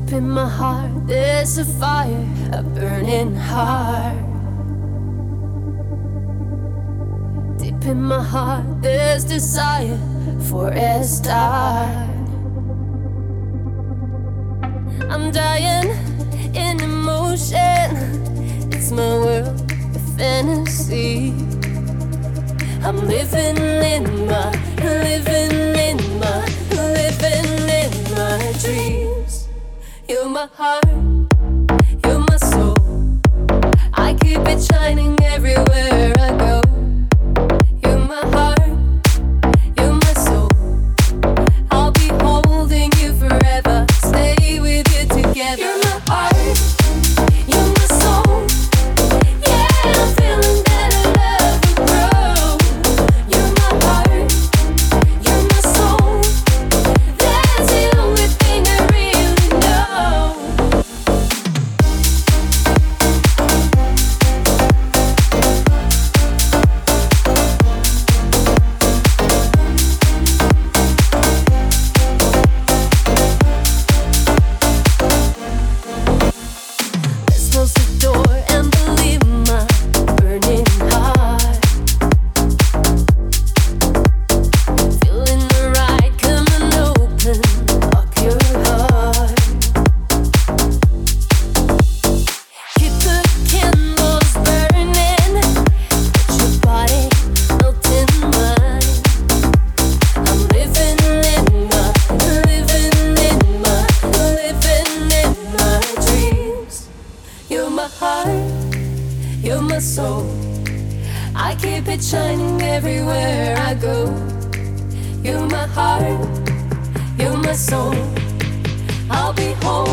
in my heart, there's a fire, a burning heart. Deep in my heart, there's desire for a start. I'm dying in emotion. It's my world, a fantasy. I'm living in my dreams. You're my heart, you're my soul. I keep it shining everywhere I go. You're my heart, you're my soul. I'll be holding you forever, stay with you together. You're my heart, you're my soul. Yeah, I'm feeling that our love will grow. You're my heart, you're my soul. That's the only thing I really know. Let's close the door and believe my burning heart. Feeling the right, come and open up your heart. Keep the candles burning, let your body melt in mine. I'm living in my dreams. You're my heart, you're my soul. I keep it shining everywhere I go. You're my heart, you're my soul. I'll be home.